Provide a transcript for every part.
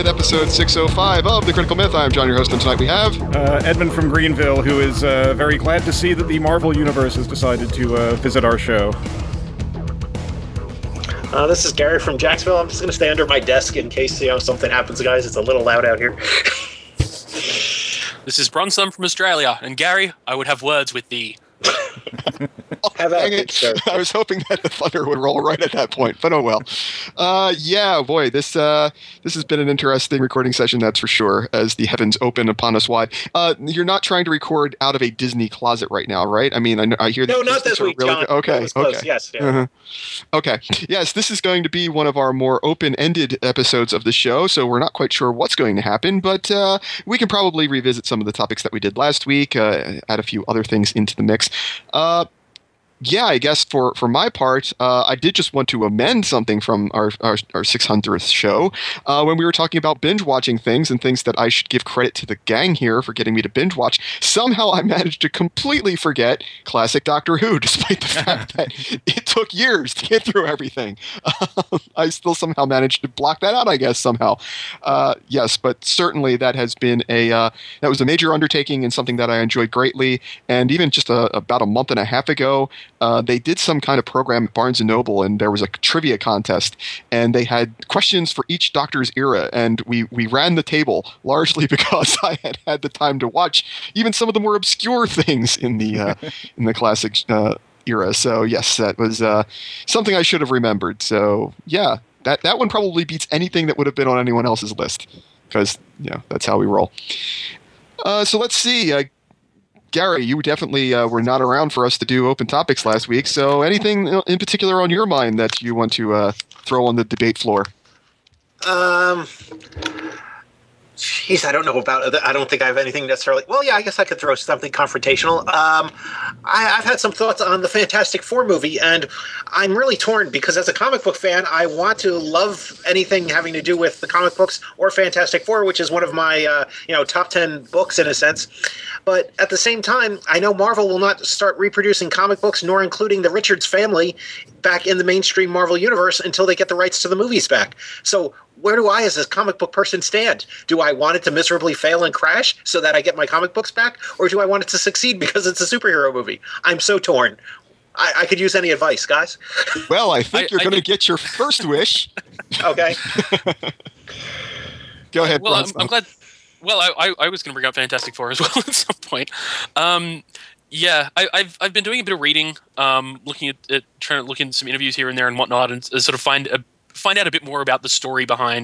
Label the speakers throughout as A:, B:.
A: with episode 605 of The Critical Myth. I'm John, your host, and tonight we have...
B: Edmund from Greenville, who is very glad to see that the Marvel Universe has decided to visit our show.
C: This is Gary from Jacksonville. I'm just going to stay under my desk in case something happens, guys. It's a little loud out here.
D: This is Bronson from Australia, and Gary, I would have words with thee.
A: Dang it. I was hoping that the thunder would roll right at that point, but oh well. Yeah, boy, this has been an interesting recording session, that's for sure, as the heavens open upon us wide. You're not trying to record out of a Disney closet right now, right? I mean, I hear that.
C: No, not this week,
A: really,
C: John.
A: Okay.
C: Yes. Yeah.
A: Uh-huh. Okay. Yes, this is going to be one of our more open-ended episodes of the show, so we're not quite sure what's going to happen, but we can probably revisit some of the topics that we did last week, add a few other things into the mix. Yeah, I guess for my part, I did just want to amend something from our 600th show when we were talking about binge watching things and things that I should give credit to the gang here for getting me to binge watch. Somehow I managed to completely forget classic Doctor Who, despite the fact that it took years to get through everything. I still somehow managed to block that out, I guess, somehow. Yes, but certainly that has been that was a major undertaking and something that I enjoyed greatly. And even just about a month and a half ago, they did some kind of program at Barnes & Noble, and there was a trivia contest, and they had questions for each Doctor's era, and we ran the table largely because I had the time to watch even some of the more obscure things in the classic era. So yes, that was something I should have remembered. So yeah, that one probably beats anything that would have been on anyone else's list, because that's how we roll. So let's see. Gary, you definitely were not around for us to do open topics last week, so anything in particular on your mind that you want to throw on the debate floor?
C: Jeez, I don't know about it. I don't think I have anything necessarily. Well, yeah, I guess I could throw something confrontational. I've had some thoughts on the Fantastic Four movie, and I'm really torn because as a comic book fan, I want to love anything having to do with the comic books or Fantastic Four, which is one of my top 10 books in a sense. But at the same time, I know Marvel will not start reproducing comic books nor including the Richards family back in the mainstream Marvel universe until they get the rights to the movies back. So where do I, as a comic book person, stand? Do I want it to miserably fail and crash so that I get my comic books back? Or do I want it to succeed because it's a superhero movie? I'm so torn. I could use any advice, guys.
A: Well, I think you're going to get your first wish.
C: Okay.
A: Go ahead,
D: Well,
A: Bronson.
D: I'm glad... Well, I was going to bring up Fantastic Four as well at some point. Yeah, I've been doing a bit of reading, looking at trying to look into some interviews here and there and whatnot, and sort of find out a bit more about the story behind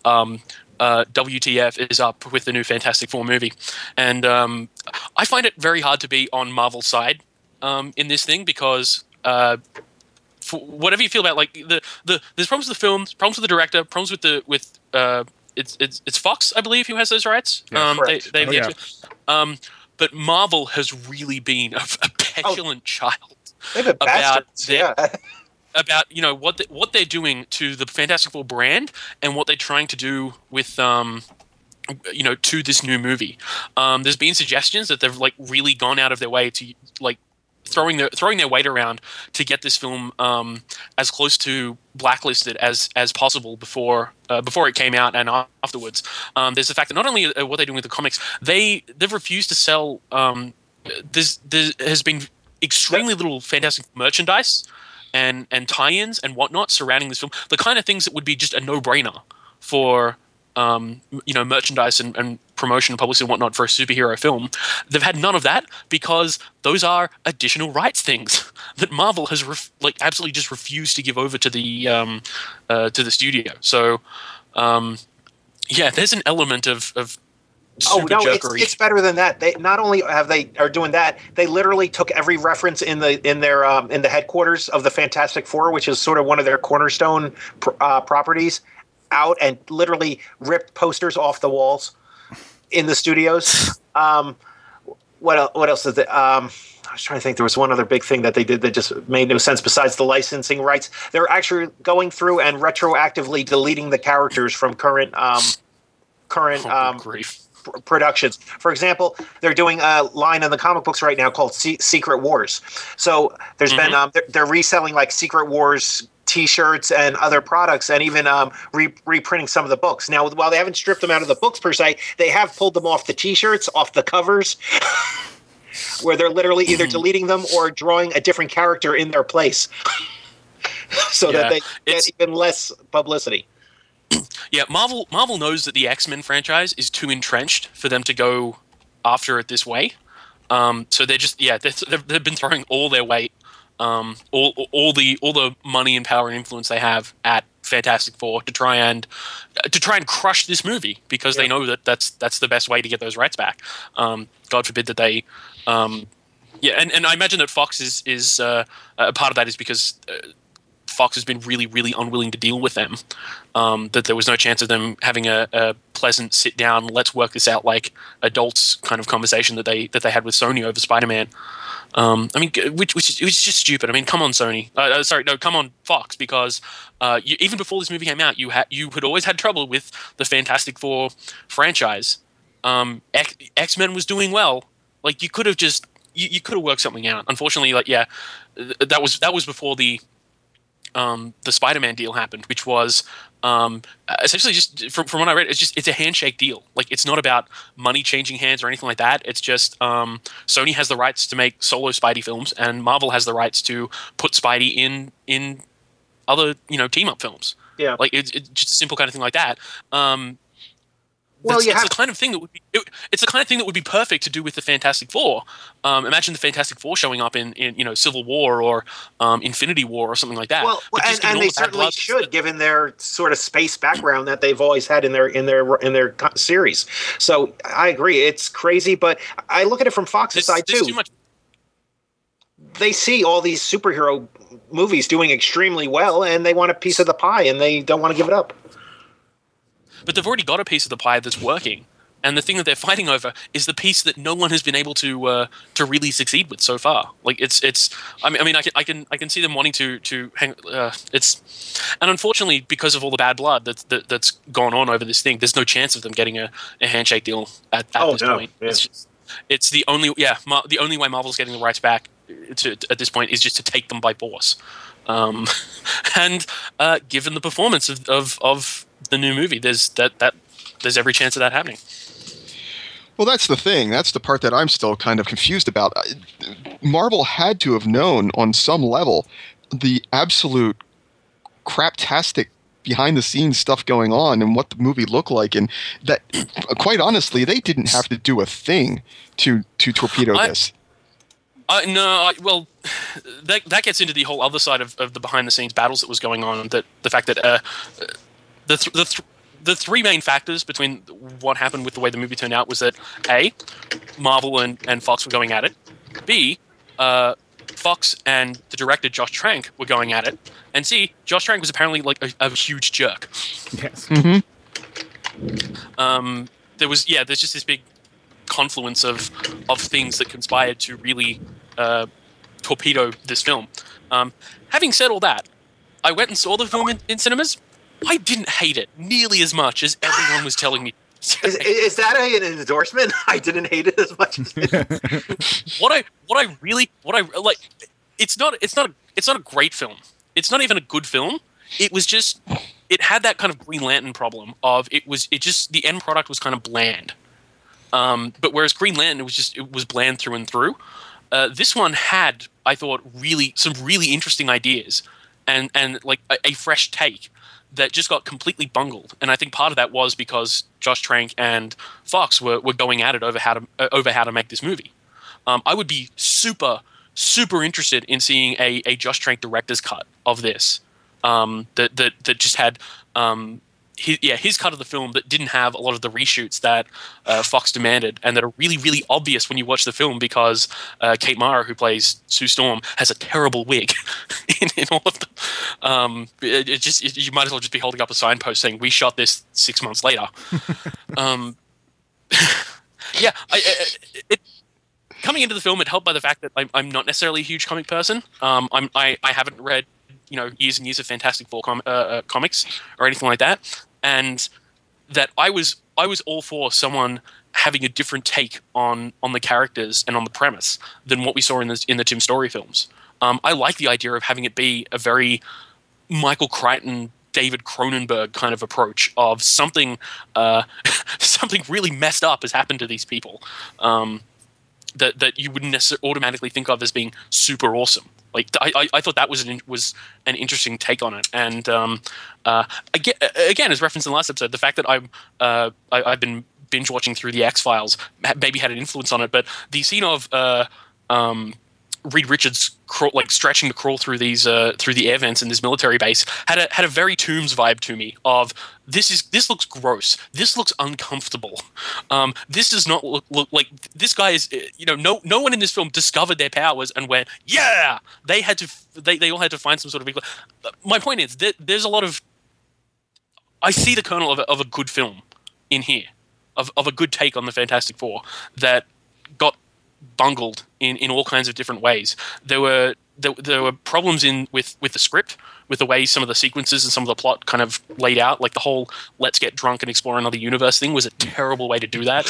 D: WTF is up with the new Fantastic Four movie. And I find it very hard to be on Marvel's side in this thing because for whatever you feel about like there's problems with the film, problems with the director, problems with it's Fox, I believe, who has those rights.
C: Yeah, correct.
D: But Marvel has really been a petulant child
C: They've been bastards,
D: about what they're doing to the Fantastic Four brand and what they're trying to do with to this new movie. There's been suggestions that they've like really gone out of their way to like throwing their weight around to get this film as close to blacklisted as possible before it came out and afterwards. There's the fact that not only what they're doing with the comics, they've refused to sell. There has been extremely little Fantastic merchandise and tie-ins and whatnot surrounding this film. The kind of things that would be just a no-brainer for merchandise and promotion and publicity and whatnot for a superhero film. They've had none of that because those are additional rights things that Marvel has absolutely just refused to give over to the studio. So there's an element of super jokery.
C: It's better than that. They not only are doing that, they literally took every reference in the headquarters of the Fantastic Four, which is sort of one of their cornerstone properties, out and literally ripped posters off the walls in the studios. What else is it? I was trying to think. There was one other big thing that they did that just made no sense besides the licensing rights. They're actually going through and retroactively deleting the characters from current
D: grief.
C: productions. For example, they're doing a line in the comic books right now called Secret Wars. So there's been they're reselling like Secret Wars T-shirts and other products, and even reprinting some of the books. Now, while they haven't stripped them out of the books per se, they have pulled them off the T-shirts, off the covers, where they're literally either deleting them or drawing a different character in their place, so that they get even less publicity.
D: Yeah, Marvel knows that the X-Men franchise is too entrenched for them to go after it this way. So they're just they've been throwing all their weight, all the money and power and influence they have at Fantastic Four to try and crush this movie, because they know that that's the best way to get those rights back. God forbid that they. And I imagine that Fox is a part of that is because Fox has been really, really unwilling to deal with them. That there was no chance of them having a pleasant sit down, let's work this out like adults kind of conversation that they had with Sony over Spider-Man. Which is just stupid. I mean, come on, Sony. Come on, Fox, because even before this movie came out, you had always had trouble with the Fantastic Four franchise. X-Men was doing well. Like, you could have just you could have worked something out. Unfortunately, that was before the Spider-Man deal happened, which was essentially just from what I read, it's a handshake deal. Like, it's not about money changing hands or anything like that. It's just Sony has the rights to make solo Spidey films, and Marvel has the rights to put Spidey in other team up films. Yeah, like it's just a simple kind of thing like that. It's the kind of thing that would be. It's the kind of thing that would be perfect to do with the Fantastic Four. Imagine the Fantastic Four showing up in Civil War or Infinity War or something like that.
C: Well, and they certainly should, given their sort of space background that they've always had in their series. So I agree, it's crazy, but I look at it from Fox's side too. Too much. They see all these superhero movies doing extremely well, and they want a piece of the pie, and they don't want to give it up.
D: But they've already got a piece of the pie that's working, and the thing that they're fighting over is the piece that no one has been able to really succeed with so far. Like it's. I can see them wanting to hang. And unfortunately, because of all the bad blood that's gone on over this thing, there's no chance of them getting a handshake deal at this point. Yeah. It's the only way Marvel's getting the rights back at this point is just to take them by force. And given the performance of the new movie, there's every chance of that happening.
A: Well, that's the thing. That's the part that I'm still kind of confused about. Marvel had to have known on some level the absolute craptastic behind-the-scenes stuff going on and what the movie looked like, and that, quite honestly, they didn't have to do a thing to torpedo this.
D: Well, that gets into the whole other side of the behind-the-scenes battles that was going on. That the fact that the three main factors between what happened with the way the movie turned out was that A, Marvel and Fox were going at it. B, Fox and the director Josh Trank were going at it. And C, Josh Trank was apparently like a huge jerk.
B: Yes.
A: Mm-hmm.
D: There's just this big confluence of things that conspired to really torpedo this film. Having said all that, I went and saw the film in cinemas. I didn't hate it nearly as much as everyone was telling me.
C: Is that an endorsement? I didn't hate it as much as
D: what I like. It's not a great film. It's not even a good film. It was just, it had that kind of Green Lantern problem of the end product was kind of bland. But whereas Green Lantern it was bland through and through. This one had, I thought, some really interesting ideas and like a fresh take that just got completely bungled. And I think part of that was because Josh Trank and Fox were going at it over how to make this movie. I would be super, super interested in seeing a Josh Trank director's cut of this. That just had his cut of the film that didn't have a lot of the reshoots that Fox demanded, and that are really, really obvious when you watch the film because Kate Mara, who plays Sue Storm, has a terrible wig in all of them. You might as well just be holding up a signpost saying, "We shot this 6 months later." Coming into the film, it helped by the fact that I'm not necessarily a huge comic person. I haven't read years and years of Fantastic Four comics or anything like that, and that I was all for someone having a different take on the characters and on the premise than what we saw in the Tim Story films. I like the idea of having it be a very Michael Crichton, David Cronenberg kind of approach of something something really messed up has happened to these people that you wouldn't necessarily automatically think of as being super awesome. Like I thought that was an interesting take on it, and again, as referenced in the last episode, the fact that I've been binge watching through the X-Files maybe had an influence on it, but the scene of Reed Richards stretching to crawl through these through the air vents in this military base had a very Tombs vibe to me of this looks gross, this looks uncomfortable, this does not look like this guy is no one in this film discovered their powers and went they all had to find some sort of my point is that there's a lot of I see the kernel of a good film in here of a good take on the Fantastic Four that got bungled in all kinds of different ways. There were problems with the script, with the way some of the sequences and some of the plot kind of laid out. Like the whole "let's get drunk and explore another universe" thing was a terrible way to do that.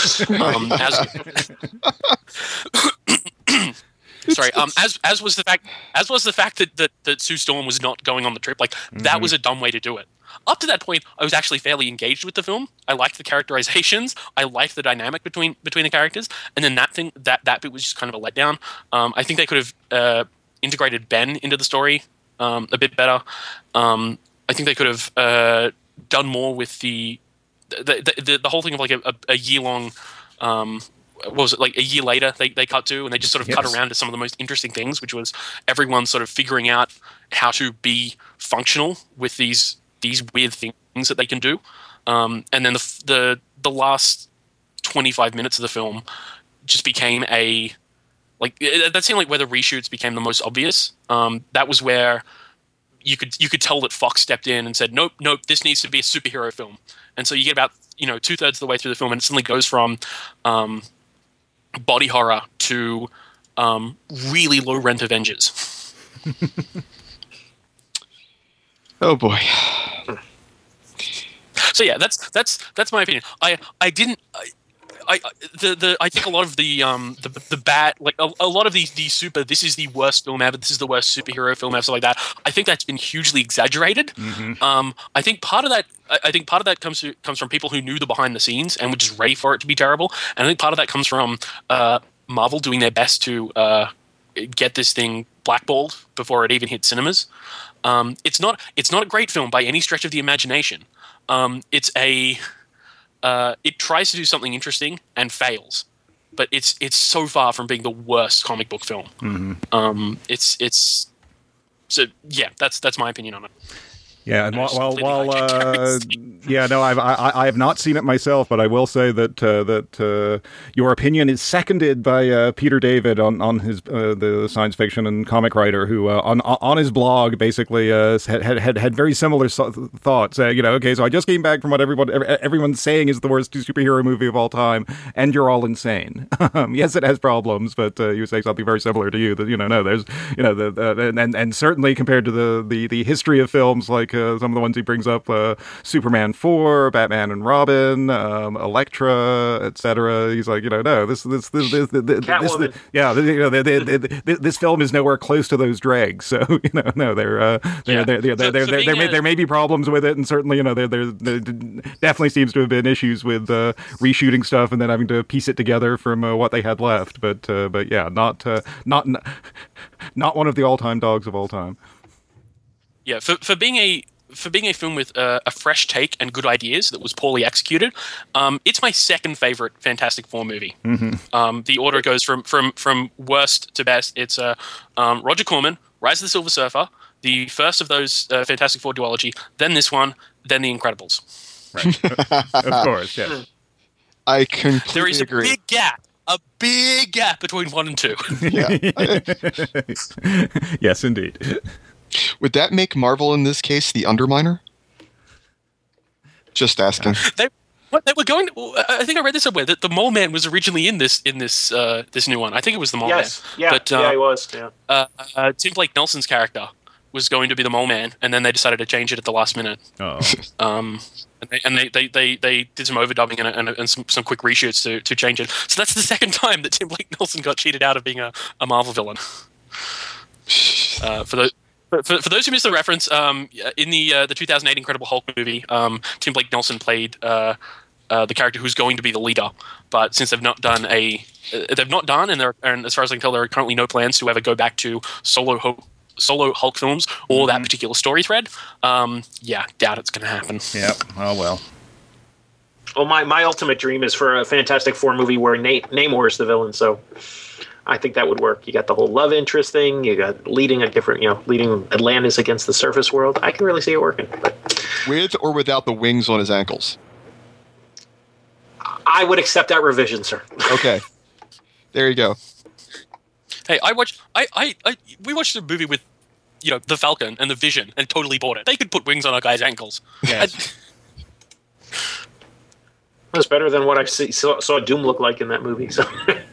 D: As was the fact that Sue Storm was not going on the trip. Like that was a dumb way to do it. Up to that point, I was actually fairly engaged with the film. I liked the characterizations. I liked the dynamic between the characters. And then that bit was just kind of a letdown. I think they could have integrated Ben into the story a bit better. I think they could have done more with the whole thing of like a year long. What was it, like a year later they cut to, and they just sort of cut around to some of the most interesting things, which was everyone sort of figuring out how to be functional with these weird things that they can do, and then the last 25 minutes of the film just became that seemed like where the reshoots became the most obvious. That was where you could tell that Fox stepped in and said, nope, this needs to be a superhero film. And so you get about 2/3 of the way through the film, and it suddenly goes from body horror to really low rent Avengers.
A: Oh boy.
D: So yeah, that's my opinion. I think a lot of the bad, like a lot of these super, this is the worst film ever, this is the worst superhero film ever, stuff like that. I think that's been hugely exaggerated. Mm-hmm. I think part of that comes from people who knew the behind the scenes and were just ready for it to be terrible. And I think part of that comes from Marvel doing their best to get this thing blackballed before it even hit cinemas. It's not a great film by any stretch of the imagination. It tries to do something interesting and fails, but it's so far from being the worst comic book film. Mm-hmm. So yeah, that's my opinion on it.
B: Yeah, and I have not seen it myself, but I will say that your opinion is seconded by Peter David on his the science fiction and comic writer who on his blog basically had very similar thoughts. Okay, so I just came back from what everyone's saying is the worst superhero movie of all time, and you're all insane. Yes, it has problems, but you say something very similar to you that no, there's and certainly compared to the history of films like. Some of the ones he brings up, Superman 4, Batman and Robin, Elektra, etc. He's like, no, this film is nowhere close to those dregs. So, no, there may be problems with it, and certainly, there definitely seems to have been issues with reshooting stuff and then having to piece it together from what they had left. But yeah, not one of the all-time dogs of all time.
D: Yeah, for being a film with a fresh take and good ideas that was poorly executed, it's my second favorite Fantastic Four movie. Mm-hmm. The order goes from worst to best. It's Roger Corman, Rise of the Silver Surfer, the first of those Fantastic Four duology, then this one, then The Incredibles.
B: Right, of course, yes.
A: I completely
D: there is
A: agree.
D: A big gap between 1 and 2.
A: Yeah.
B: Yes, indeed.
A: Would that make Marvel in this case the underminer? Just asking.
D: They were going to, I think I read this somewhere that the Mole Man was originally in this new one. I think it was the Mole Man.
C: Yeah, he was. Yeah.
D: Tim Blake Nelson's character was going to be the Mole Man, and then they decided to change it at the last minute.
B: Oh.
D: And they did some overdubbing and some quick reshoots to change it. So that's the second time that Tim Blake Nelson got cheated out of being a Marvel villain. For those who missed the reference, in the 2008 Incredible Hulk movie, Tim Blake Nelson played the character who's going to be the leader. But since they've not done, and as far as I can tell, there are currently no plans to ever go back to solo Hulk films or that particular story thread. Doubt it's going to happen.
B: Yep. Oh well.
C: Well, my ultimate dream is for a Fantastic Four movie where Namor is the villain. So I think that would work. You got the whole love interest thing. You got leading Atlantis against the surface world. I can really see it working. But
A: with or without the wings on his ankles.
C: I would accept that revision, sir.
A: Okay. There you go.
D: Hey, we watched a movie with, the Falcon and the Vision and totally bought it. They could put wings on a guy's ankles.
B: Yes.
C: That's better than what I saw Doom look like in that movie. So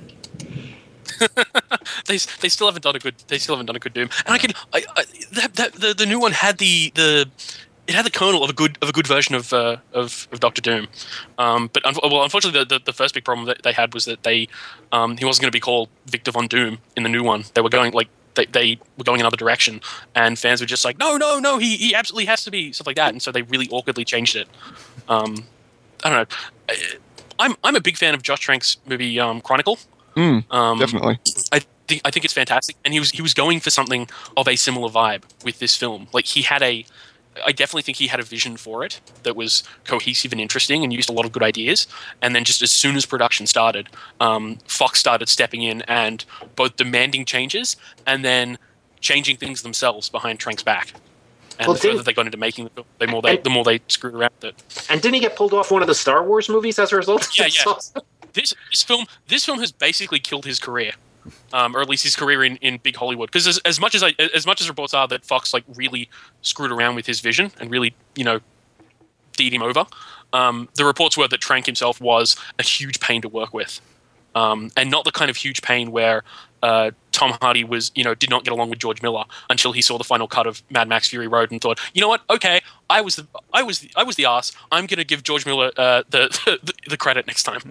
D: they still haven't done a good Doom. And the new one had it had the kernel of a good version of Doctor Doom, but unfortunately the first big problem that they had was that he wasn't going to be called Victor Von Doom in the new one. They were going they were going another direction, and fans were just like, no, he absolutely has to be, stuff like that, and so they really awkwardly changed it. I don't know. I'm a big fan of Josh Trank's movie Chronicle.
A: Definitely.
D: I think it's fantastic, and he was going for something of a similar vibe with this film. Like I definitely think he had a vision for it that was cohesive and interesting and used a lot of good ideas. And then just as soon as production started, Fox started stepping in and both demanding changes and then changing things themselves behind Trank's back. And the further they got into making the film, the more they screwed around with it.
C: And didn't he get pulled off one of the Star Wars movies as a result?
D: Yeah. This film has basically killed his career. Or at least his career in big Hollywood, because as much as reports are that Fox really screwed around with his vision and really deed him over, the reports were that Trank himself was a huge pain to work with, and not the kind of huge pain where Tom Hardy was did not get along with George Miller until he saw the final cut of Mad Max Fury Road and thought, you know what, okay, I was the ass. I'm going to give George Miller the credit next time.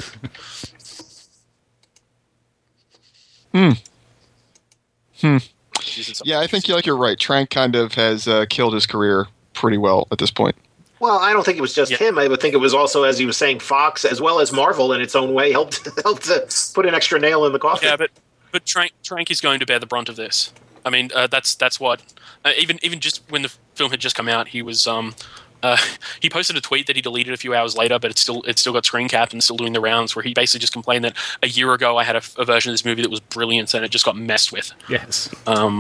A: Yeah, I think you're right. Trank kind of has killed his career pretty well at this point.
C: Well, I don't think it was just him. I would think it was also, as he was saying, Fox as well as Marvel in its own way helped to put an extra nail in the coffin.
D: Yeah, but Trank is going to bear the brunt of this. I mean, that's what even just when the film had just come out, he was he posted a tweet that he deleted a few hours later, but it's still got screen capped and still doing the rounds, where he basically just complained that a year ago I had a version of this movie that was brilliant and it just got messed with.
B: Yes.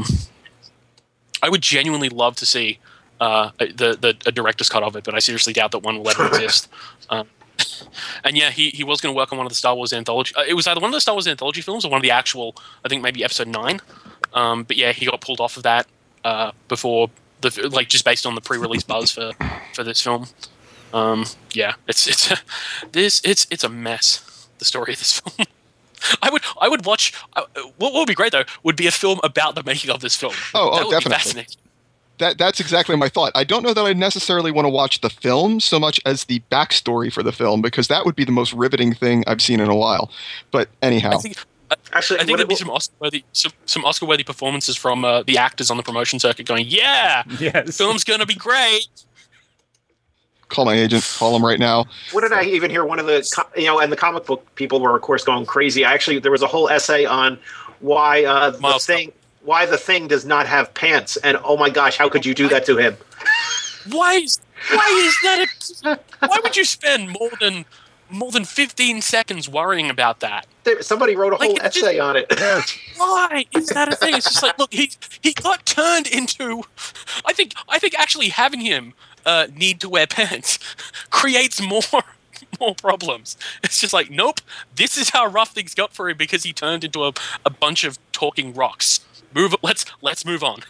D: I would genuinely love to see a director's cut of it, but I seriously doubt that one will ever exist. And yeah, he was going to work on one of the Star Wars anthology. It was either one of the Star Wars anthology films or one of the actual, I think maybe episode 9. But yeah, he got pulled off of that before just based on the pre-release buzz for this film. Yeah, it's a mess. The story of this film. I would watch. What would be great though would be a film about the making of this film.
A: Oh,
D: that would
A: definitely.
D: be fascinating.
A: That's exactly my thought. I don't know that I necessarily want to watch the film so much as the backstory for the film, because that would be the most riveting thing I've seen in a while. But anyhow.
D: I think there'd be some Oscar-worthy performances from the actors on the promotion circuit going, yes, the film's going to be great.
A: Call my agent. Call him right now.
C: What did I even hear? One of the, and the comic book people were, of course, going crazy. There was a whole essay on why the Thing does not have pants, and oh my gosh, how could you do that to him?
D: Why is that? Why would you spend more than 15 seconds worrying about that?
C: Somebody wrote a whole essay on it.
D: Why is that a thing? It's just like, look, he got turned into. I think actually having him need to wear pants creates more problems. It's just like, nope, this is how rough things got for him because he turned into a bunch of talking rocks. Let's move on.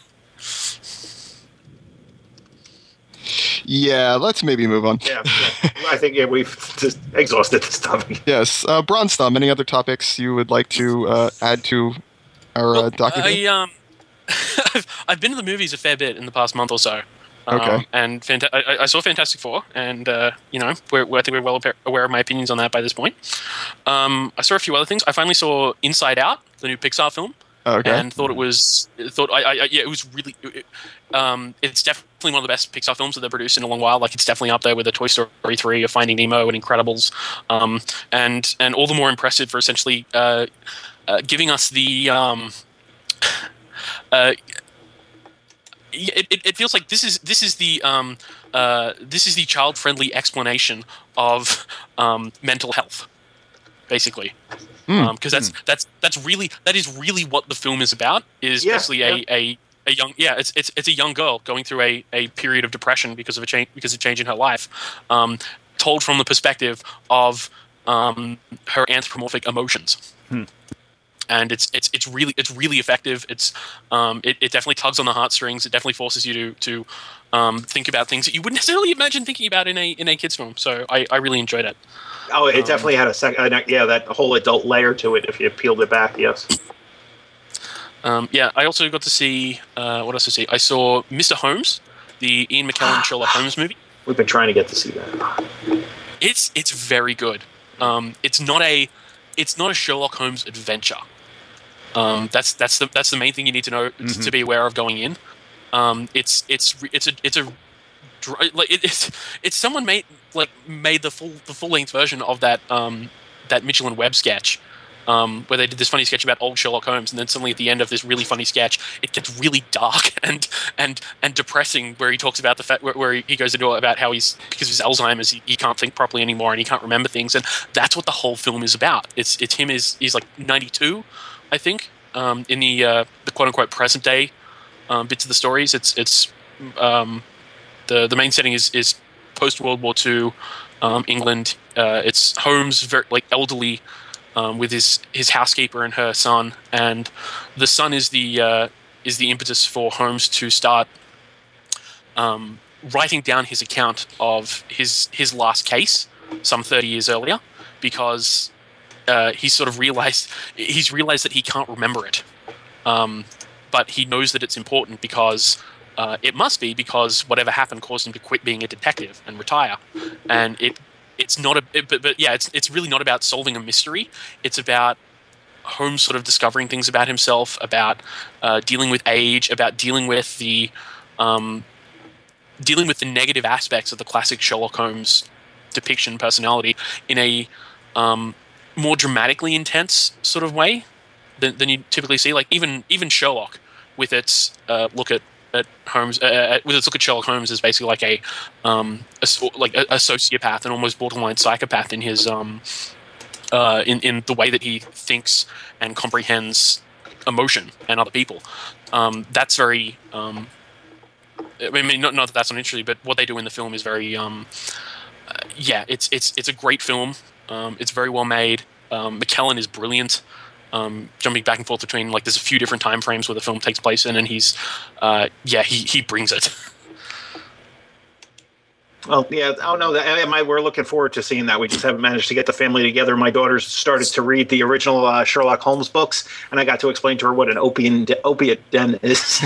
A: Yeah, let's maybe move on.
C: Yeah. I think we've just exhausted this topic.
A: Yes, Bronze Thumb. Any other topics you would like to add to our document?
D: I've been to the movies a fair bit in the past month or so.
A: Okay.
D: And I saw Fantastic Four, and you know, I think we're well aware of my opinions on that by this point. I saw a few other things. I finally saw Inside Out, the new Pixar film, and thought it was it was really. It's definitely one of the best Pixar films that they've produced in a long while. Like, it's definitely up there with a Toy Story 3, a Finding Nemo, and Incredibles, and all the more impressive for essentially giving us the. It feels like this is the child friendly explanation of mental health, basically, because that is really what the film is about. Is basically a young it's a young girl going through a period of depression because of a change in her life, told from the perspective of her anthropomorphic emotions. And it's really effective. It definitely tugs on the heartstrings. It definitely forces you to think about things that you wouldn't necessarily imagine thinking about in a kids film. So I really enjoyed it.
C: Oh, it definitely had that whole adult layer to it if you peeled it back. Yes.
D: I also got to see what else did I see? I saw Mr. Holmes, the Ian McKellen Sherlock Holmes movie.
C: We've been trying to get to see that.
D: It's very good. It's not a Sherlock Holmes adventure. That's the main thing you need to know to be aware of going in. It's someone made the full length version of that Mitchell and Webb sketch, where they did this funny sketch about old Sherlock Holmes, and then suddenly at the end of this really funny sketch, it gets really dark and depressing, where he talks about the fact where he goes into about how because of his Alzheimer's he can't think properly anymore and he can't remember things, and that's what the whole film is about. It's him he's like 92, I think, in the quote unquote present day bits of the stories. It's the main setting is post World War II England. It's Holmes, very elderly, with his housekeeper and her son, and the son is the impetus for Holmes to start writing down his account of his last case some 30 years earlier, because he's realized that he can't remember it, but he knows that it's important because it must be, because whatever happened caused him to quit being a detective and retire, and it's really not about solving a mystery. It's about Holmes sort of discovering things about himself, about dealing with age, about dealing with the negative aspects of the classic Sherlock Holmes depiction personality in a more dramatically intense sort of way than you typically see. Like even Sherlock, with its look at Holmes, with its look at Sherlock Holmes as basically like a sociopath and almost borderline psychopath in his in the way that he thinks and comprehends emotion and other people. That's very. I mean, not that that's not interesting, but what they do in the film is very. It's a great film. It's very well made. McKellen is brilliant. Jumping back and forth between, there's a few different time frames where the film takes place in, and he's he brings it.
C: Well, yeah. Oh no, we're looking forward to seeing that. We just haven't managed to get the family together. My daughter's started to read the original Sherlock Holmes books, and I got to explain to her what an opiate den is.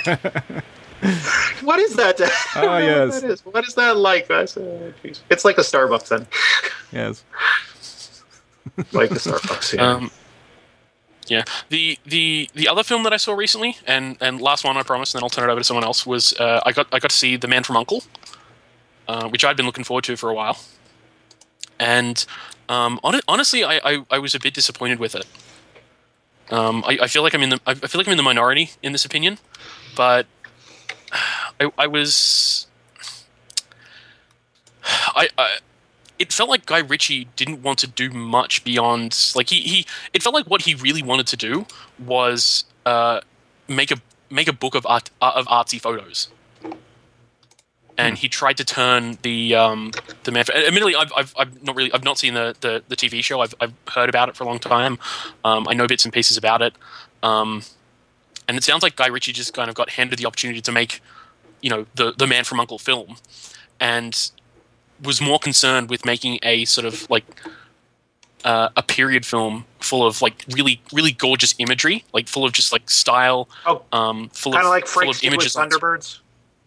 C: What is that?
B: Oh, yes.
C: What is that like? It's like a Starbucks then.
B: Yes.
C: Like the Starbucks. Yeah.
D: The other film that I saw recently, and last one I promise, and then I'll turn it over to someone else, was I got to see The Man from U.N.C.L.E., which I'd been looking forward to for a while, and honestly, I was a bit disappointed with it. I feel like I'm in the minority in this opinion, but I was. It felt like Guy Ritchie didn't want to do much beyond it felt like what he really wanted to do was make a book of artsy photos, and he tried to turn the man. Admittedly, I've not seen the TV show. I've heard about it for a long time. I know bits and pieces about it, and it sounds like Guy Ritchie just kind of got handed the opportunity to make, the Man from U.N.C.L.E. film, and was more concerned with making a sort of a period film full of like really really gorgeous imagery, like full of just like style.
C: Oh,
D: full
C: kind
D: of
C: like
D: full
C: Frakes
D: of
C: did with
D: images.
C: Thunderbirds.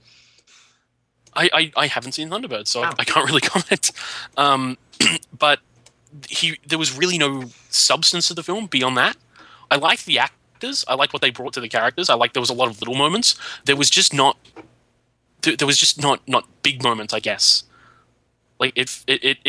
D: I haven't seen Thunderbird, so I can't really comment. But there was really no substance to the film beyond that. I liked the actors. I liked what they brought to the characters. I liked there was a lot of little moments. There was just not big moments, I guess. Like it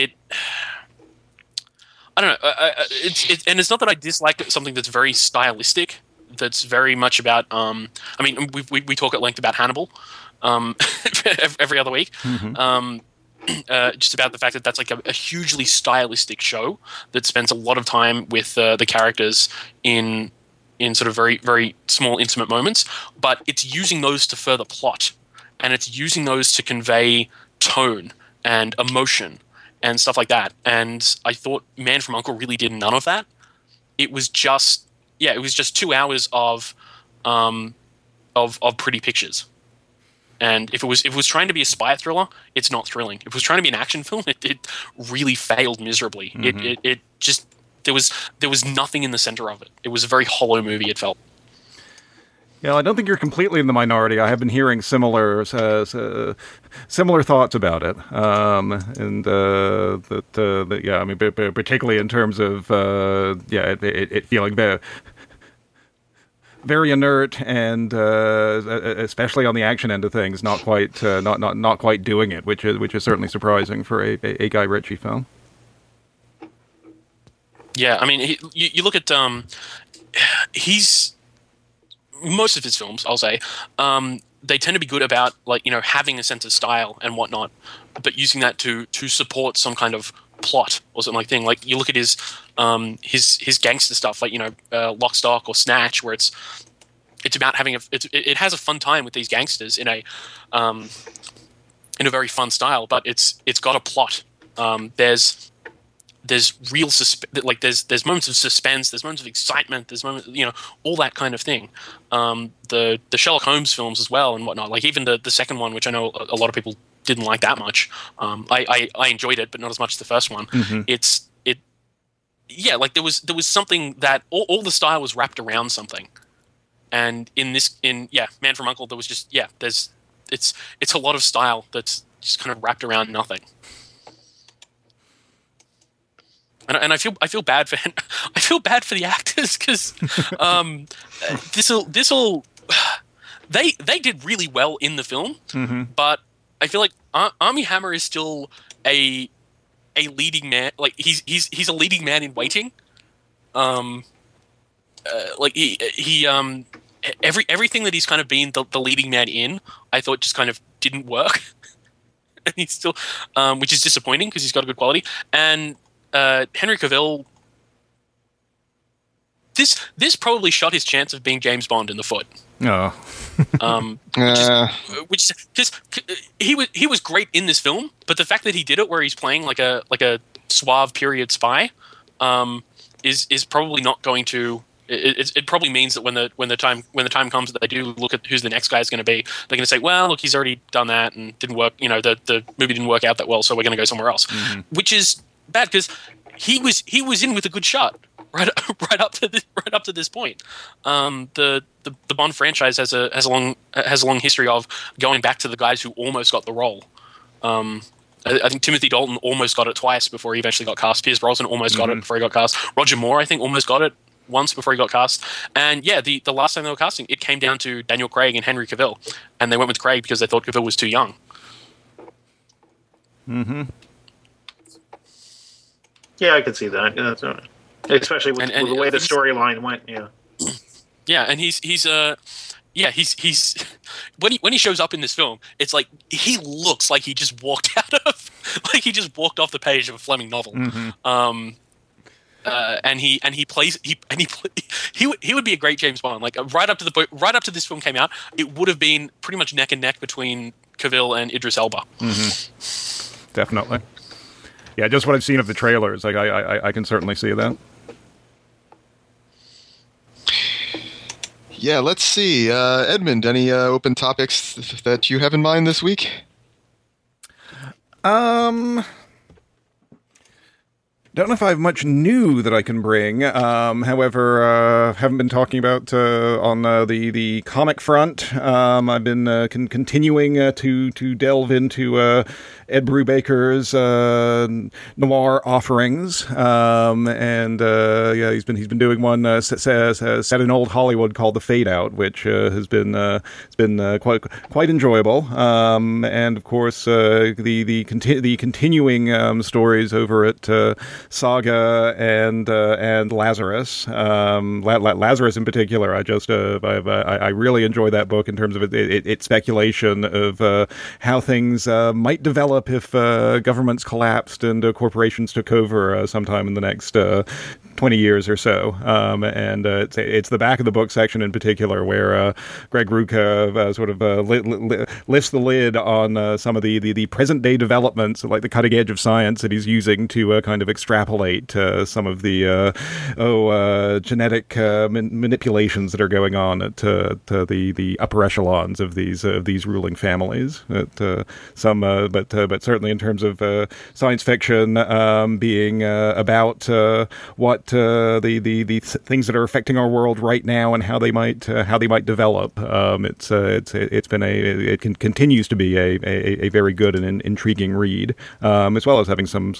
D: I don't know. And it's not that I dislike something that's very stylistic. That's very much about. I mean, we talk at length about Hannibal every other week. Just about the fact that that's like a hugely stylistic show that spends a lot of time with the characters in sort of very very small intimate moments, but it's using those to further plot, and it's using those to convey tone and emotion and stuff like that. And I thought Man from U.N.C.L.E. really did none of that. It was just 2 hours of pretty pictures. And if it was trying to be a spy thriller, it's not thrilling. If it was trying to be an action film, it really failed miserably. It just there was nothing in the center of it. It was a very hollow movie, it felt.
B: Yeah, I don't think you're completely in the minority. I have been hearing similar thoughts about it, I mean, particularly in terms of it feeling very inert, and especially on the action end of things, not quite doing it, which is certainly surprising for a Guy Ritchie film.
D: Yeah, I mean, you look at he's. Most of his films, I'll say, they tend to be good about having a sense of style and whatnot, but using that to support some kind of plot or something like thing. Like you look at his gangster stuff, like Lock, Stock, or Snatch, where it's about having it has a fun time with these gangsters in a very fun style, but it's got a plot. There's real there's moments of suspense, there's moments of excitement, there's moments, all that kind of thing. The Sherlock Holmes films as well and whatnot, like even the second one, which I know a lot of people didn't like that much. I enjoyed it, but not as much as the first one.
B: Mm-hmm.
D: There was something that all the style was wrapped around something, and in Man from U.N.C.L.E. there was just it's a lot of style that's just kind of wrapped around nothing. And I feel bad for the actors because this'll they did really well in the film, but I feel like Armie Hammer is still a leading man. Like he's a leading man in waiting. Everything that he's kind of been the leading man in, I thought just kind of didn't work, and he's still which is disappointing because he's got a good quality. And Henry Cavill, this probably shot his chance of being James Bond in the foot.
B: Oh,
D: which because he was great in this film, but the fact that he did it where he's playing like a suave period spy, is probably not going to. It probably means that when the time comes that they do look at who's the next guy is going to be, they're going to say, well, look, he's already done that and didn't work. The movie didn't work out that well, so we're going to go somewhere else, which is bad because he was in with a good shot right up to this point. The Bond franchise has a long history of going back to the guys who almost got the role. I think Timothy Dalton almost got it twice before he eventually got cast. Pierce Brosnan almost got it before he got cast. Roger Moore, I think, almost got it once before he got cast. And yeah, the last time they were casting, it came down to Daniel Craig and Henry Cavill, and they went with Craig because they thought Cavill was too young.
B: Mm-hmm.
C: Yeah, I could see that. Yeah, that's right. Especially with the way the storyline went. Yeah.
D: Yeah, and he's when he shows up in this film, it's like he looks like he just walked off the page of a Fleming novel. And he would be a great James Bond. Like right up to this film came out, it would have been pretty much neck and neck between Cavill and Idris Elba.
B: Definitely. Yeah, just what I've seen of the trailers, like I can certainly see that.
A: Yeah, let's see. Edmund, any open topics that you have in mind this week?
B: Don't know if I have much new that I can bring. However, haven't been talking about on the comic front. I've been continuing to delve into Ed Brubaker's noir offerings, and he's been doing one set in old Hollywood called The Fade Out, which has been quite enjoyable. And of course, the continuing stories over at Saga and Lazarus. Lazarus in particular, I really enjoy that book in terms of its speculation of how things might develop if governments collapsed and corporations took over sometime in the next 20 years or so. And it's the back of the book section in particular where Greg Rucka sort of lifts the lid on some of the present day developments, like the cutting edge of science that he's using to kind of extrapolate some of the genetic manipulations that are going on at the upper echelons of these ruling families. But certainly in terms of science fiction being about what the things that are affecting our world right now and how they might develop. It continues to be a very good and intriguing read, as well as having some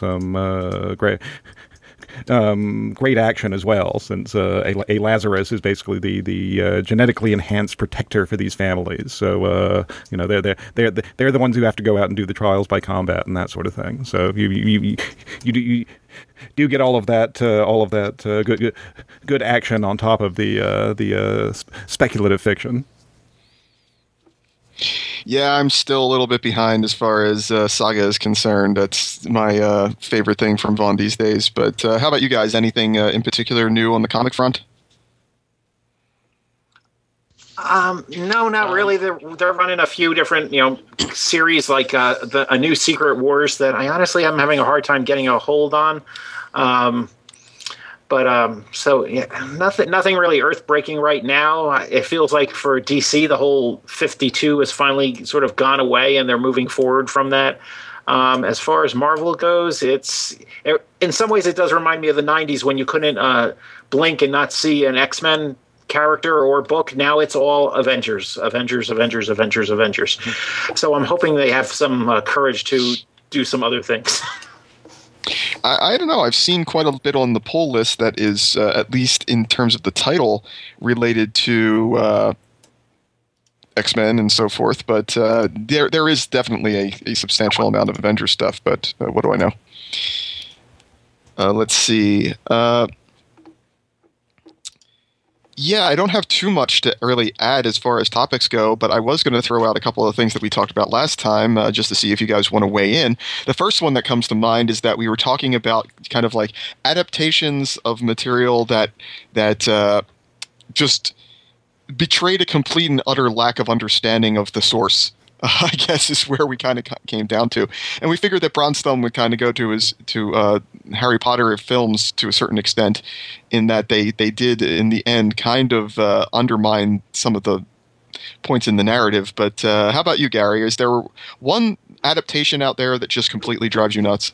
B: great action as well, since a Lazarus is basically the genetically enhanced protector for these families. So they're the ones who have to go out and do the trials by combat and that sort of thing. So you do get all of that good action on top of the speculative fiction.
A: Yeah, I'm still a little bit behind as far as Saga is concerned. That's my favorite thing from Vaughn these days. But how about you guys? Anything in particular new on the comic front?
C: No, not really. They're running a few different, series like a new Secret Wars that I honestly am having a hard time getting a hold on. So yeah, nothing really earth-breaking right now. It feels like for DC, the whole 52 has finally sort of gone away, and they're moving forward from that. As far as Marvel goes, in some ways it does remind me of the 90s when you couldn't blink and not see an X-Men character or book. Now it's all Avengers. So I'm hoping they have some courage to do some other things.
A: I don't know. I've seen quite a bit on the pull list that is, at least in terms of the title, related to X-Men and so forth. But there is definitely a substantial amount of Avengers stuff. But what do I know? Let's see. Yeah, I don't have too much to really add as far as topics go, but I was going to throw out a couple of things that we talked about last time, just to see if you guys want to weigh in. The first one that comes to mind is that we were talking about kind of like adaptations of material that just betrayed a complete and utter lack of understanding of the source. I guess is where we kind of came down to, and we figured that Bronstone would kind of go to Harry Potter films to a certain extent, in that they did in the end kind of undermine some of the points in the narrative. But how about you, Gary? Is there one adaptation out there that just completely drives you nuts?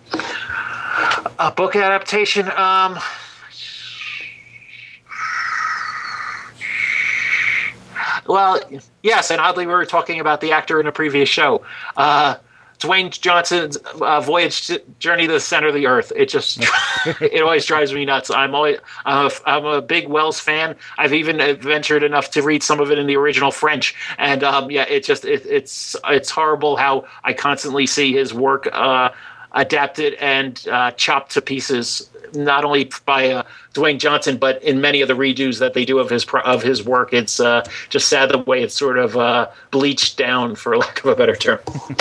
C: A book adaptation? Well, yes, and oddly, we were talking about the actor in a previous show. Dwayne Johnson's Voyage Journey to the Center of the Earth. It just it always drives me nuts. I'm a big Wells fan. I've even ventured enough to read some of it in the original French, and it's horrible how I constantly see his work adapted and chopped to pieces, not only by Dwayne Johnson, but in many of the redos that they do of his work. It's just sad the way it's sort of bleached down, for lack of a better term.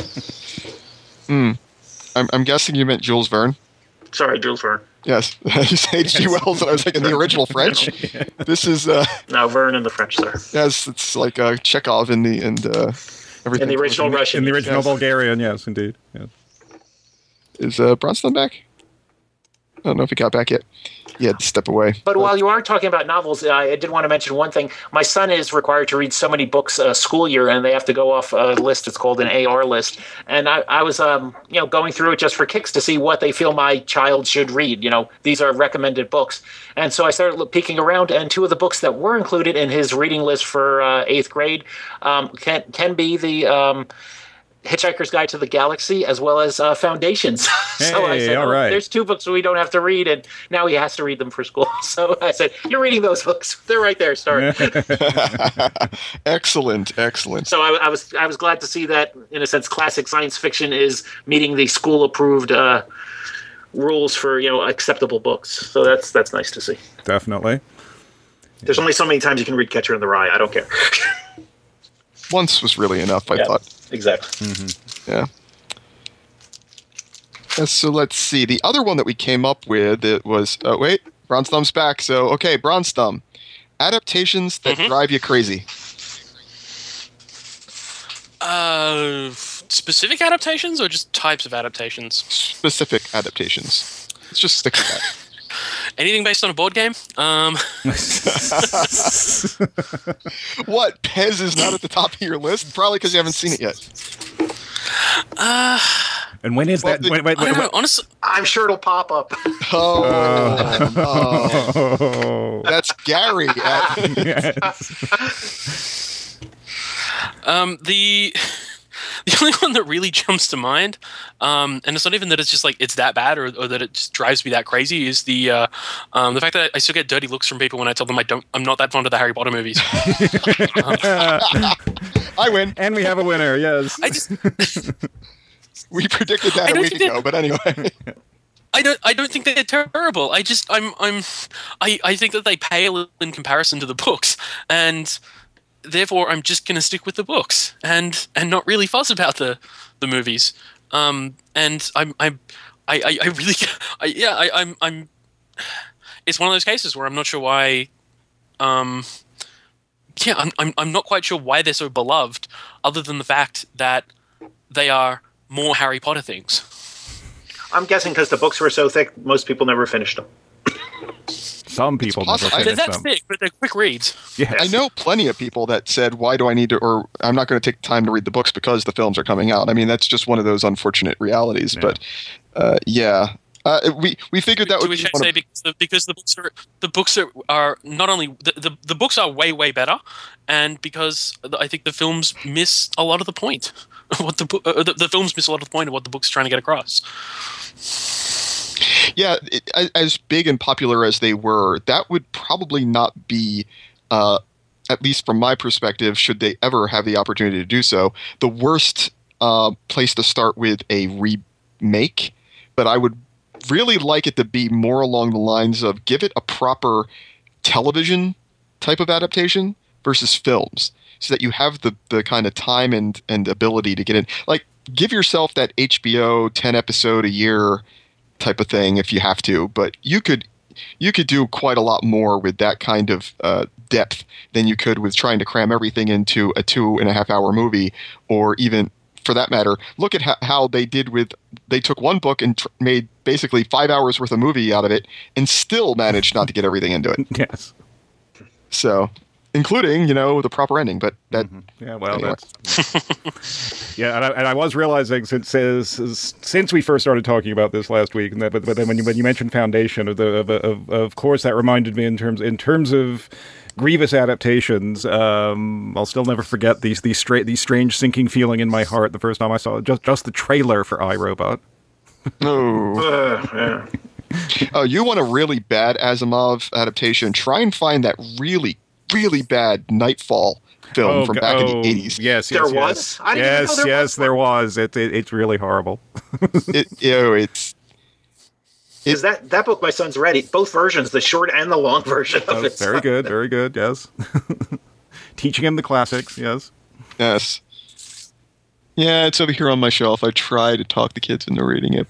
A: I'm guessing you meant Jules Verne.
C: Sorry, Jules Verne.
A: Yes, you say H.G. Wells, and I was like, in the original French. This is
C: no, Verne in the French, sir.
A: Yes, it's like Chekhov in the everything.
C: In the original Russian.
B: In the original Bulgarian, yes, indeed. Yes.
A: Is Bronstone back? I don't know if he got back yet. He had to step away.
C: But while you are talking about novels, I did want to mention one thing. My son is required to read so many books a school year, and they have to go off a list. It's called an AR list. And I was, going through it just for kicks to see what they feel my child should read. These are recommended books. And so I started peeking around, and two of the books that were included in his reading list for 8th grade can be the Hitchhiker's Guide to the Galaxy, as well as Foundations. So I said,
B: all right.
C: There's two books we don't have to read, and now he has to read them for school. So I said, you're reading those books. They're right there. Start.
A: Excellent.
C: So I was glad to see that, in a sense, classic science fiction is meeting the school-approved rules for acceptable books. So that's nice to see.
B: Definitely.
C: There's only so many times you can read Catcher in the Rye. I don't care.
A: Once was really enough, I thought.
C: Exactly.
B: Mm-hmm.
A: Yeah. So let's see. The other one that we came up with, it was... wait, Bronze Thumb's back. So, okay, Bronze Thumb. Adaptations that drive you crazy.
D: Specific adaptations or just types of adaptations?
A: Specific adaptations. Let's just stick with that.
D: Anything based on a board game?
A: What? Pez is not at the top of your list? Probably because you haven't seen it yet.
B: And when is that? Wait,
D: I don't know, honestly.
C: I'm sure it'll pop up.
A: Oh. That's Gary.
D: The only one that really jumps to mind, and it's not even that it's just like it's that bad or that it just drives me that crazy, is the fact that I still get dirty looks from people when I tell them I'm not that fond of the Harry Potter movies.
A: I win.
B: And we have a winner, yes.
A: We predicted that a week ago, but anyway.
D: I don't think they're terrible. I think that they pale in comparison to the books, and therefore I'm just going to stick with the books and not really fuss about the movies. And it's one of those cases where I'm not sure why. I'm not quite sure why they're so beloved, other than the fact that they are more Harry Potter things.
C: I'm guessing because the books were so thick, most people never finished them.
B: Some people never finish
D: They're that
B: them.
D: thick, but they're quick reads.
B: Yes.
A: I know plenty of people that said, why do I need to, or I'm not going to take time to read the books because the films are coming out. I mean, that's just one of those unfortunate realities.
B: Yeah.
A: But, we figured that would be one of...
D: because the books are not only the books are way better, and because I think the films miss a lot of the point of what the films miss a lot of the point of what the book's trying to get across.
A: Yeah, as big and popular as they were, that would probably not be, at least from my perspective, should they ever have the opportunity to do so, the worst place to start with a remake. But I would really like it to be more along the lines of give it a proper television type of adaptation versus films, so that you have the kind of time and ability to get in. Like, give yourself that HBO 10 episode a year type of thing if you have to, but you could do quite a lot more with that kind of depth than you could with trying to cram everything into a 2.5 hour movie, or even, for that matter, look at how they took one book and made basically 5 hours worth of movie out of it and still managed not to get everything into it.
B: Yes.
A: So, including, the proper ending, but that...
B: Yeah, well,
A: anyway.
B: that's... Yeah, and I was realizing since we first started talking about this last week, and but then when you mentioned Foundation, of course that reminded me in terms of grievous adaptations. I'll still never forget these strange sinking feeling in my heart the first time I saw just the trailer for iRobot.
A: Oh, oh, you want a really bad Asimov adaptation? Try and find that really, really bad Nightfall film from back in the 80s.
B: Yes,
C: there was. I didn't even know there was.
B: There was. It's really horrible.
A: It's
C: because that book my son's read both versions, the short and the long version of it.
B: Very good, very good. Yes, teaching him the classics. Yes.
A: Yeah, it's over here on my shelf. I try to talk the kids into reading it,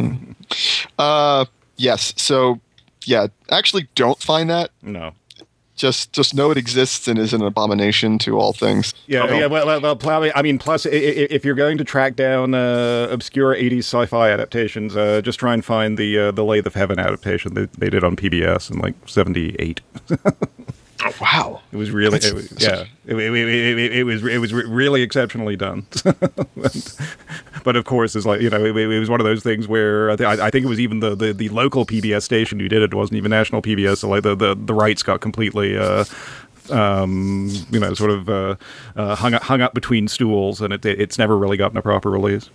A: but yes. So yeah, actually, don't find that.
B: No.
A: Just know it exists and is an abomination to all things.
B: Yeah. Well, I mean, plus, if you're going to track down obscure '80s sci-fi adaptations, just try and find the Lathe of Heaven adaptation they did on PBS in like '78.
A: Oh, wow!
B: It was really, it was really exceptionally done. But of course, it's like, you know, it was one of those things where I think it was even the local PBS station who did it. It wasn't even national PBS. So like the rights got completely, you know, sort of hung up between stools, and it's never really gotten a proper release.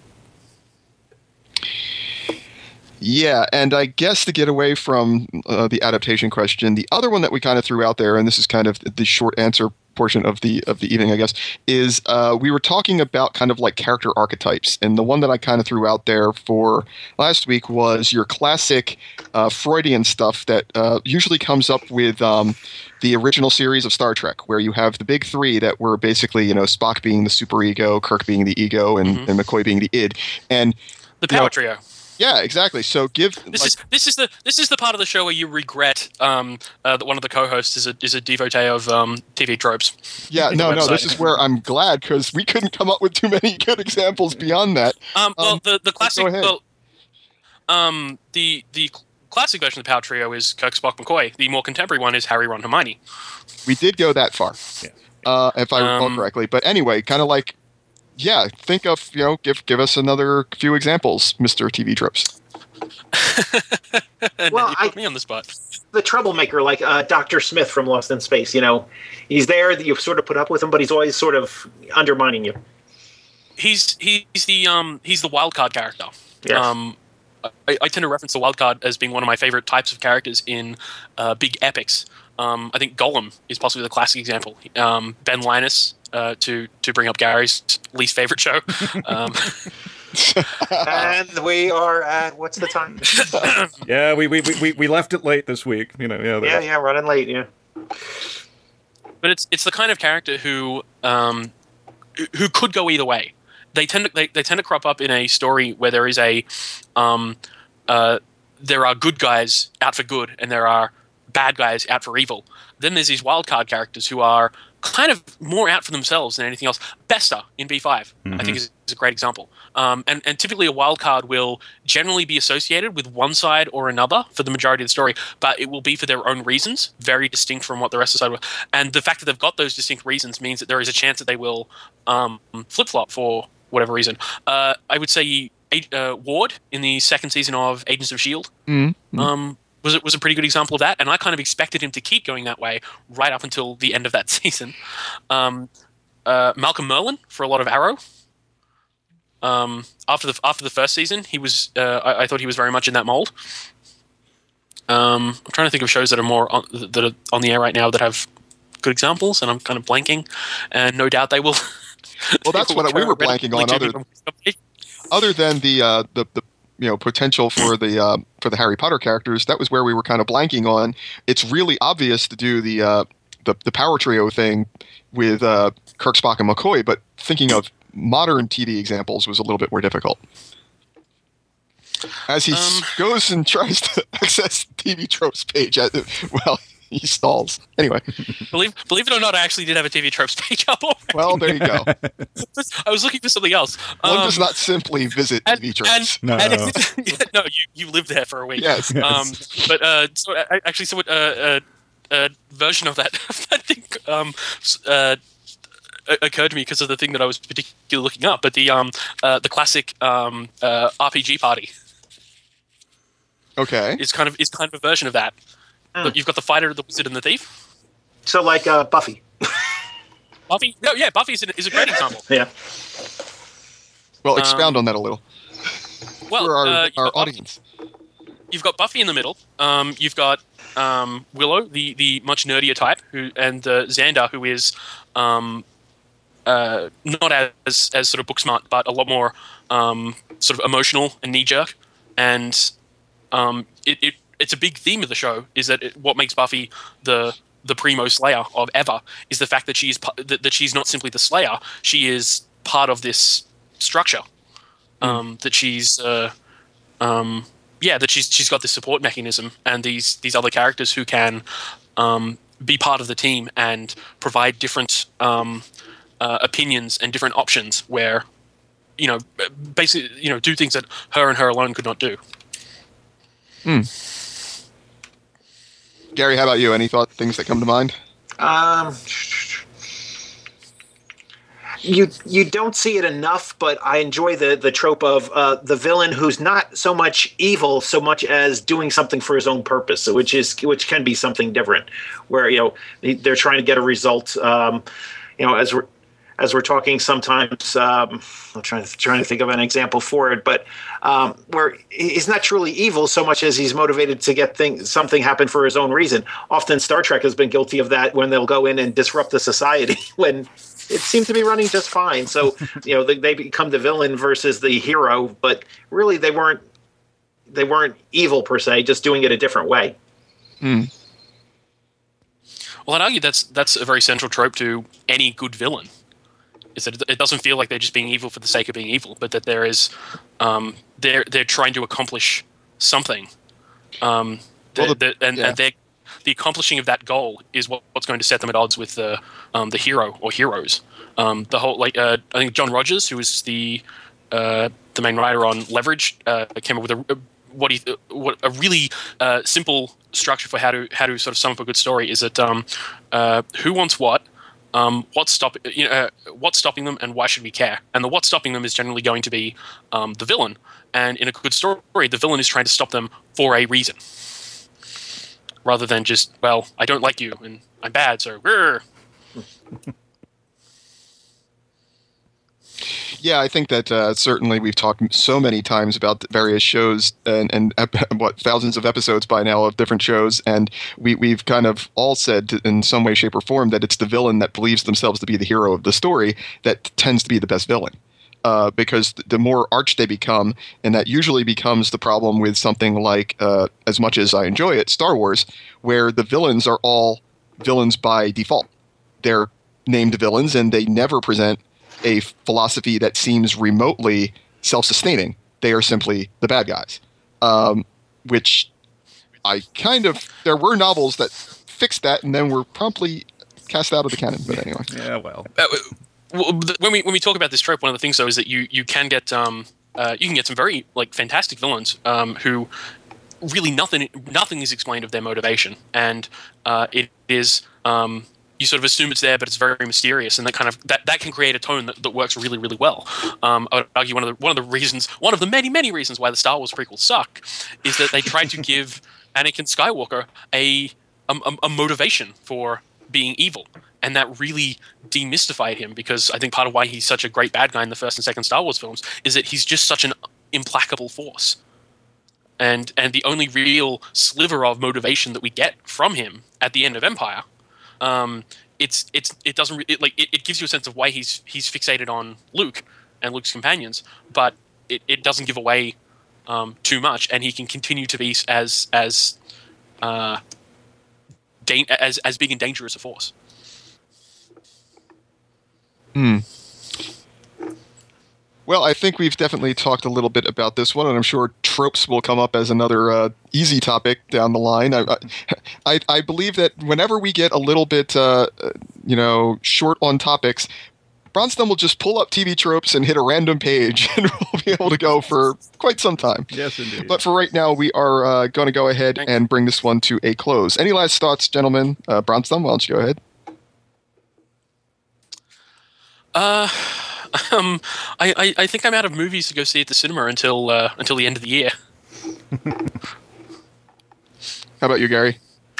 A: Yeah, and I guess to get away from the adaptation question, the other one that we kind of threw out there, and this is kind of the short answer portion of the evening, I guess, is we were talking about kind of like character archetypes, and the one that I kind of threw out there for last week was your classic Freudian stuff that usually comes up with the original series of Star Trek, where you have the big three that were basically, you know, Spock being the superego, Kirk being the ego, and McCoy being the id, and
D: the power trio.
A: Yeah, exactly. So this
D: is the part of the show where you regret that one of the co-hosts is a devotee of TV tropes.
A: Yeah, no. This is where I'm glad, because we couldn't come up with too many good examples beyond that.
D: Well, the classic. Well, the classic version of the Power Trio is Kirk, Spock, McCoy. The more contemporary one is Harry, Ron, Hermione.
A: We did go that far, if I recall correctly. But anyway, kind of like. Yeah, think of, you know, give us another few examples, Mr. TV Tropes.
C: Well,
D: you put me on the spot.
C: The troublemaker, like Dr. Smith from Lost in Space, you know, he's there, you sort of put up with him, but he's always sort of undermining you.
D: He's the wild card character.
C: Yes.
D: I tend to reference the wild card as being one of my favorite types of characters in big epics. I think Gollum is possibly the classic example. Ben Linus, to bring up Gary's least favorite show.
C: And we are at, what's the time?
B: Yeah, we left it late this week. You know,
C: yeah, running late. Yeah.
D: But it's the kind of character who could go either way. They tend to crop up in a story where there is there are good guys out for good and there are bad guys out for evil. Then there's these wildcard characters who are kind of more out for themselves than anything else. Bester in B5, I think, is a great example. And typically a wildcard will generally be associated with one side or another for the majority of the story, but it will be for their own reasons, very distinct from what the rest of the side will. And the fact that they've got those distinct reasons means that there is a chance that they will flip-flop for whatever reason. I would say Ward in the second season of Agents of S.H.I.E.L.D. Was a pretty good example of that, and I kind of expected him to keep going that way right up until the end of that season. Malcolm Merlin for a lot of Arrow. After the first season, he was I thought he was very much in that mold. I'm trying to think of shows that are more on the air right now that have good examples, and I'm kind of blanking, and no doubt they will.
A: Well, that's what we were blanking on. Other than the potential for the Harry Potter characters, that was where we were kind of blanking on. It's really obvious to do the Power Trio thing with Kirk, Spock, and McCoy, but thinking of modern TV examples was a little bit more difficult. As he goes and tries to access the TV Tropes page, he stalls. Anyway.
D: Believe it or not, I actually did have a TV Tropes page up already.
A: Well, there you go.
D: I was looking for something else.
A: One does not simply visit TV Tropes.
B: No,
D: you lived there for a week.
A: Yes.
D: But a version of that thing occurred to me because of the thing that I was particularly looking up. But the classic RPG party.
A: Okay.
D: Is kind of a version of that. Look, you've got the fighter, the wizard, and the thief.
C: So like Buffy.
D: Buffy? No, yeah, Buffy is a great example.
C: Yeah.
A: Well, expound on that a little.
D: Well,
A: for our audience.
D: You've got Buffy in the middle. You've got Willow, the much nerdier type, and Xander, who is not as sort of book smart, but a lot more sort of emotional and knee jerk. And it's a big theme of the show is that what makes Buffy the primo slayer of ever is the fact that she's not simply the slayer, she is part of this structure. That she's that she's got this support mechanism and these other characters who can be part of the team and provide different opinions and different options where, basically, do things that her and her alone could not do.
A: Gary, how about you? Any things that come to mind?
C: You don't see it enough, but I enjoy the trope of the villain who's not so much evil so much as doing something for his own purpose, which can be something different, where they're trying to get a result. As we're talking sometimes, I'm trying to think of an example for it, but where he's not truly evil so much as he's motivated to get something happen for his own reason. Often Star Trek has been guilty of that when they'll go in and disrupt the society when it seemed to be running just fine. So, they become the villain versus the hero, but really they weren't evil per se, just doing it a different way.
D: Well, I'd argue that's a very central trope to any good villain. Is that it doesn't feel like they're just being evil for the sake of being evil, but that there is they're trying to accomplish something, and the accomplishing of that goal is what's going to set them at odds with the hero or heroes. The whole I think John Rogers, who is the main writer on Leverage, came up with a really simple structure for how to sort of sum up a good story. Is that who wants what. What's stopping them, and why should we care? And the what's stopping them is generally going to be the villain. And in a good story, the villain is trying to stop them for a reason, rather than just, well, I don't like you and I'm bad, so. Grr.
A: Yeah, I think that certainly we've talked so many times about various shows and thousands of episodes by now of different shows, and we've kind of all said in some way, shape, or form that it's the villain that believes themselves to be the hero of the story that tends to be the best villain. Because the more arch they become, and that usually becomes the problem with something like, as much as I enjoy it, Star Wars, where the villains are all villains by default. They're named villains, and they never present a philosophy that seems remotely self-sustaining. They are simply the bad guys. Which there were novels that fixed that and then were promptly cast out of the canon. But anyway.
B: Yeah, well.
D: When we talk about this trope, one of the things though is that you can get some very fantastic villains who really nothing is explained of their motivation, and it is you sort of assume it's there, but it's very mysterious, and that can create a tone that works really, really well. I would argue one of the many reasons why the Star Wars prequels suck is that they tried to give Anakin Skywalker a motivation for being evil, and that really demystified him, because I think part of why he's such a great bad guy in the first and second Star Wars films is that he's just such an implacable force. And the only real sliver of motivation that we get from him at the end of Empire, it gives you a sense of why he's fixated on Luke and Luke's companions, but it doesn't give away too much, and he can continue to be as big and dangerous a force.
A: Well, I think we've definitely talked a little bit about this one, and I'm sure tropes will come up as another easy topic down the line. I believe that whenever we get a little bit, short on topics, Bronston will just pull up TV tropes and hit a random page, and we'll be able to go for quite some time.
B: Yes, indeed.
A: But for right now, we are going to go ahead and bring this one to a close. Any last thoughts, gentlemen? Bronston, why don't you go ahead?
D: I think I'm out of movies to go see at the cinema until the end of the year.
A: How about you, Gary?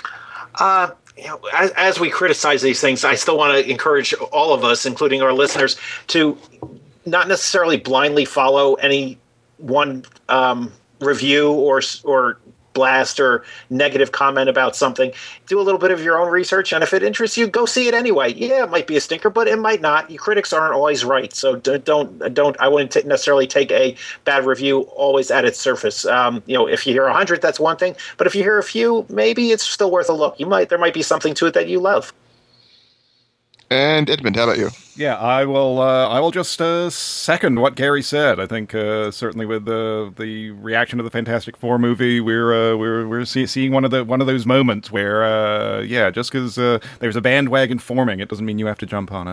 C: As we criticize these things, I still want to encourage all of us, including our listeners, to not necessarily blindly follow any one review or blast or negative comment about something. Do a little bit of your own research, and if it interests you, go see it anyway. Yeah, it might be a stinker, but it might not. Your critics aren't always right, so don't. I wouldn't necessarily take a bad review always at its surface. If you hear 100, that's one thing, but if you hear a few, maybe it's still worth a look. There might be something to it that you love.
A: And Edmund, how about you?
B: Yeah, I will just second what Gary said. I think certainly with the reaction to the Fantastic Four movie, we're seeing one of those moments where just because there's a bandwagon forming, it doesn't mean you have to jump on it.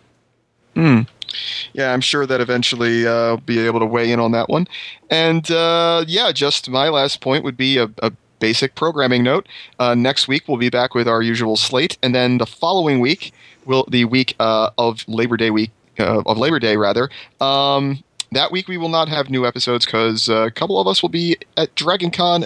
A: Yeah, I'm sure that eventually I'll be able to weigh in on that one. And just my last point would be a basic programming note. Next week we'll be back with our usual slate, and then the following week, the week of Labor Day rather. That week we will not have new episodes because a couple of us will be at Dragon Con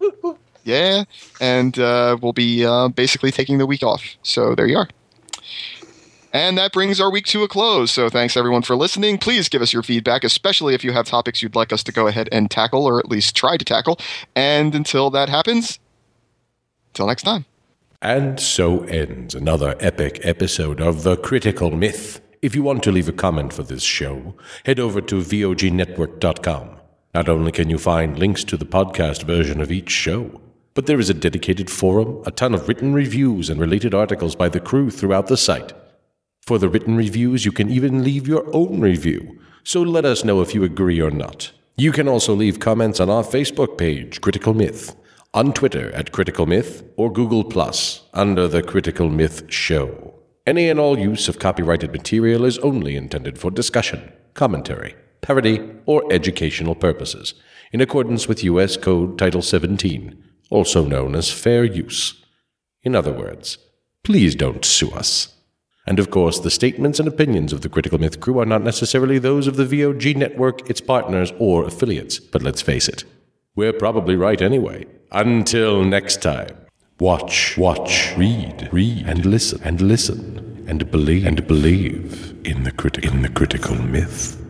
A: and we'll be basically taking the week off. So there you are. And that brings our week to a close. So thanks everyone for listening. Please give us your feedback, especially if you have topics you'd like us to go ahead and tackle, or at least try to tackle. And until that happens, till next time.
E: And so ends another epic episode of The Critical Myth. If you want to leave a comment for this show, head over to vognetwork.com. Not only can you find links to the podcast version of each show, but there is a dedicated forum, a ton of written reviews, and related articles by the crew throughout the site. For the written reviews, you can even leave your own review, so let us know if you agree or not. You can also leave comments on our Facebook page, Critical Myth, on Twitter at Critical Myth, or Google+, under The Critical Myth Show. Any and all use of copyrighted material is only intended for discussion, commentary, parody, or educational purposes, in accordance with U.S. Code Title 17, also known as fair use. In other words, please don't sue us. And of course, the statements and opinions of the Critical Myth crew are not necessarily those of the VOG network, its partners, or affiliates. But let's face it, we're probably right anyway. Until next time, watch, read, and listen, and believe in the critical myth.